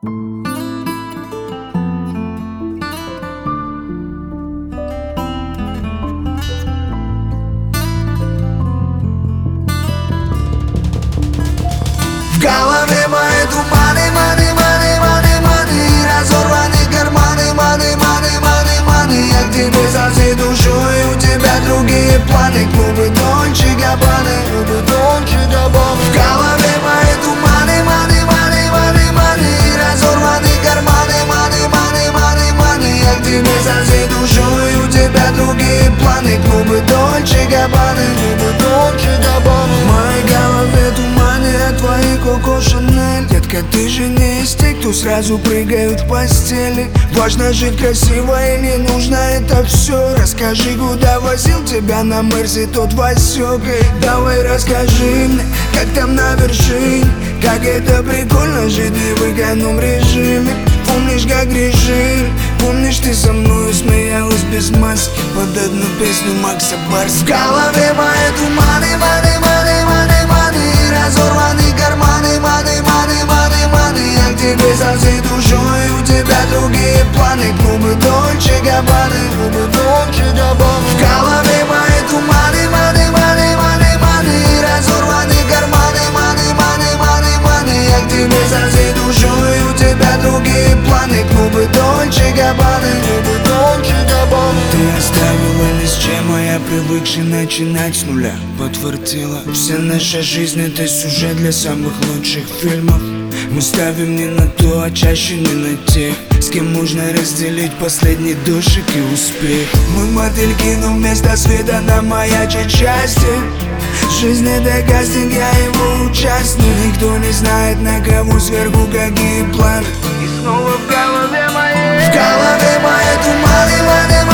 В голове мои туманы, маны, маны, маны, маны, разорваны карманы, маны, маны, маны, маны. Я к тебе со всей душой, у тебя другие планы. Клубы Дольче Габбаны, клубы Дольче Габбаны. В голове мои туманы, маны, маны, маны, маны, разорваны карманы, маны, маны, маны, маны. Я к тебе со всей душой, у тебя другие планы. Клубы Дольче Габбаны, клубы Дольче Габбаны. В моей голове туманы, а твои Коко Шанель. Детка, ты же не из тех, кто сразу прыгают в постели. Важно жить красиво или нужно это все? Расскажи, куда возил тебя на Мерсе тот Васек. Давай расскажи мне, как там на вершине, как это прикольно жить и в эконом режиме. Помнишь, как решили? Помнишь, ты со мной смеялась без маски под одну песню Макса Барского? В голове мои туманы, маны, маны, маны, маны, разорваны карманы, маны, маны, маны, маны. Я к тебе со всей душой, у тебя другие планы. Клубы Дольче Габбаны, клубы Дольче Габбаны. В голове мои туманы, маны, маны, маны, маны, разорваны карманы, маны, маны, маны, маны. Я к тебе со всей душой, у тебя другие планы. Клубы Дольче Габбаны, клубы Дольче Габбаны. Ты оставила ни с чем, а я привыкший начинать с нуля. Подтвердила, вся наша жизнь это сюжет для самых лучших фильмов. Мы ставим не на то, а чаще не на тех, с кем можно разделить последний душик и успех. Мы мотыльки, но вместо света нам маячат счастье. Жизнь это кастинг, я его участник. Никто не знает, на кого сверху какие планы. И снова в голове моей, в голове мои туманы, маны,